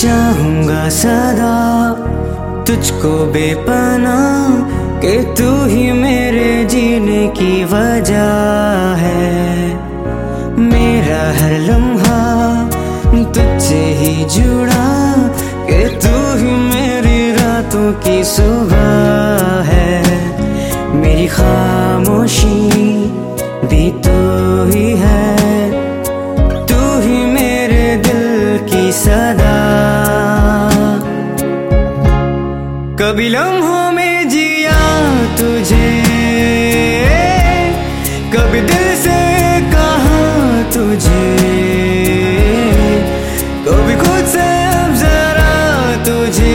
चाहूंगा सदा तुझको बेपनाह कि तू ही मेरे जीने की वजह है। मेरा हर लम्हा तुझसे ही जुड़ा कि तू ही मेरी रातों की सुबह है। मेरी खामोशी भी तो ही है, तू ही मेरे दिल की सदा। कभी लम्हों में जिया तुझे, कभी दिल से कहा तुझे, कभी खुद से अब जरा तुझे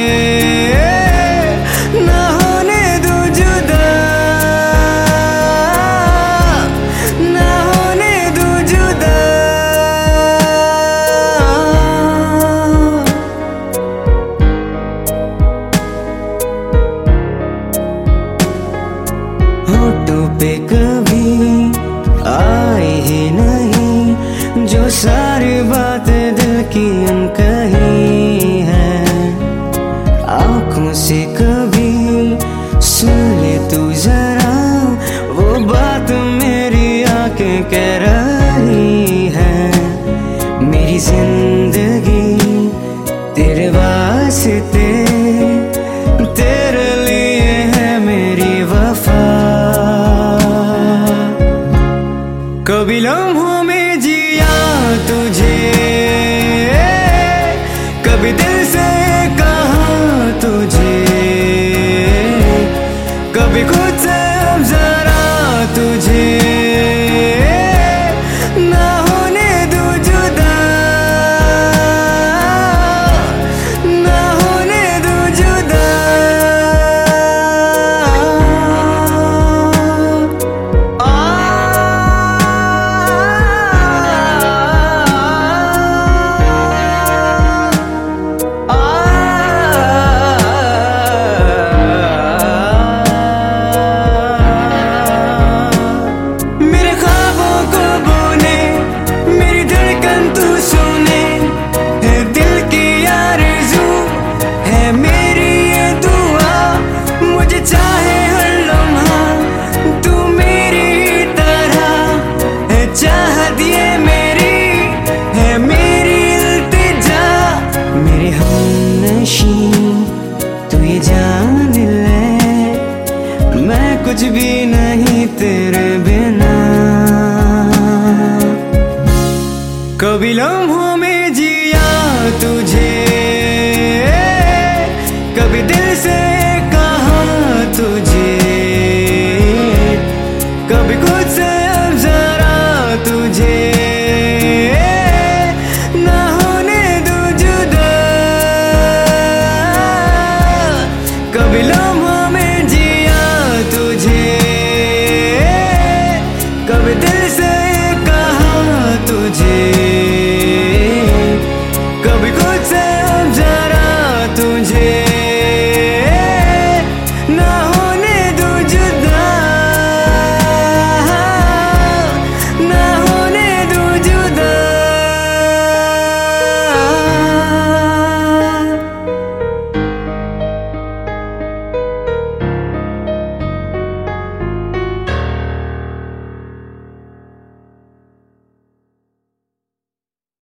ना होने दो जुदा, ना होने दो जुदा। होठों पे कभी आई ही नहीं जो सारी बातें दिल की अनकही है। आंखों से कभी सुन ले तू जरा वो बात मेरी आंखें कह रही है। मेरी जिंदगी तेरे वास्ते, तेरे लिए है मेरी वफा। कभी लम्हों में जिया तुझे,